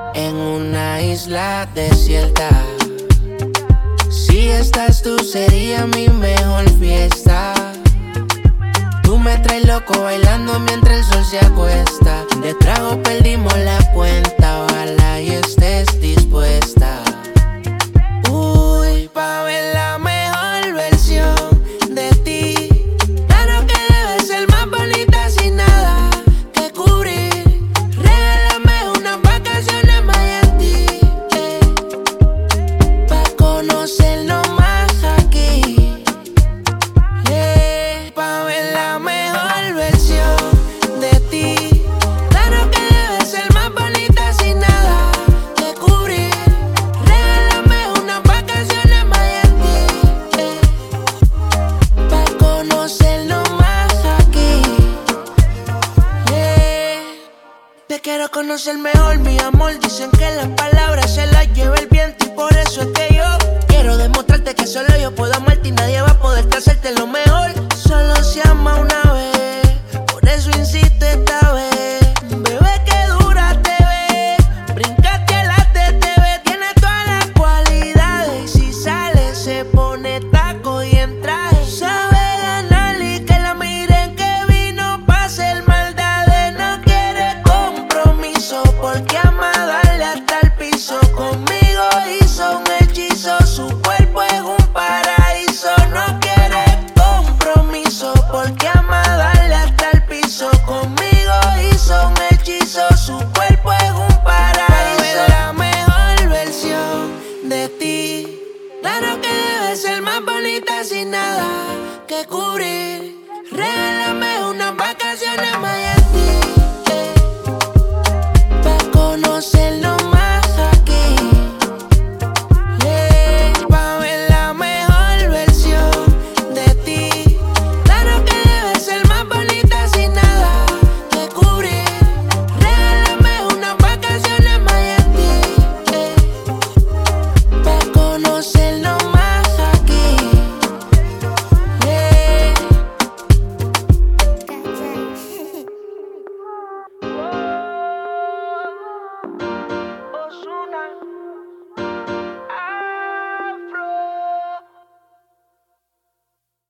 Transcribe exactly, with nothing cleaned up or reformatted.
en una isla desierta. Si estás tú sería mi mejor fiesta. Tú me traes loco bailando mientras el sol se acuesta. De trago perdimos la cuenta, ojalá y estés dispuesta. Uy, pa' ver la mejor versión de ti. Claro que debes ser más bonita sin nada que cubrir. Regálame unas vacaciones en Miami, eh, pa' conocernos más aquí, yeah. Pa' ver la mejor versión de ti. Claro que debes ser más bonita sin nada que cubrir. Regálame unas vacaciones en Miami, eh, pa' conocernos más aquí, yeah. Te quiero conocer mejor, mi amor. Dicen que las palabras se las lleva el viento y por eso es que yo quiero demostrarte que solo yo puedo amarte y nadie va a poder hacerte lo mejor. Solo se ama una vez, por eso insiste esta vez.